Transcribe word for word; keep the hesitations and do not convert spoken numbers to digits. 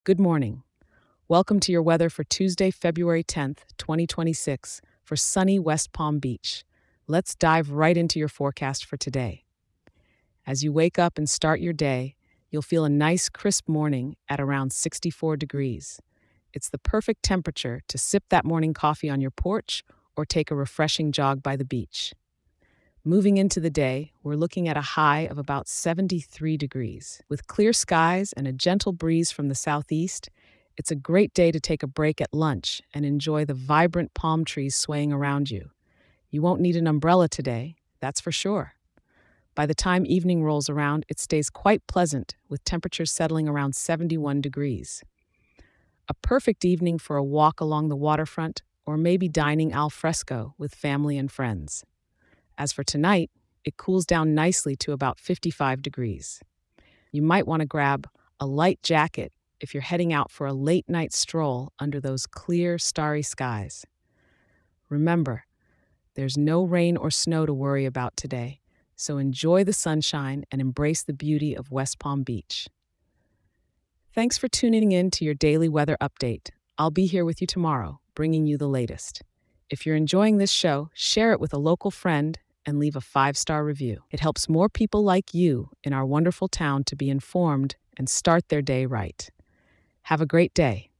Good morning. Welcome to your weather for Tuesday, February tenth, twenty twenty-six, for sunny West Palm Beach. Let's dive right into your forecast for today. As you wake up and start your day, you'll feel a nice, crisp morning at around sixty-four degrees. It's the perfect temperature to sip that morning coffee on your porch or take a refreshing jog by the beach. Moving into the day, we're looking at a high of about seventy-three degrees. With clear skies and a gentle breeze from the southeast, it's a great day to take a break at lunch and enjoy the vibrant palm trees swaying around you. You won't need an umbrella today, that's for sure. By the time evening rolls around, it stays quite pleasant, with temperatures settling around seventy-one degrees. A perfect evening for a walk along the waterfront or maybe dining al fresco with family and friends. As for tonight, it cools down nicely to about fifty-five degrees. You might want to grab a light jacket if you're heading out for a late night stroll under those clear, starry skies. Remember, there's no rain or snow to worry about today, so enjoy the sunshine and embrace the beauty of West Palm Beach. Thanks for tuning in to your daily weather update. I'll be here with you tomorrow, bringing you the latest. If you're enjoying this show, share it with a local friend and leave a five-star review. It helps more people like you in our wonderful town to be informed and start their day right. Have a great day.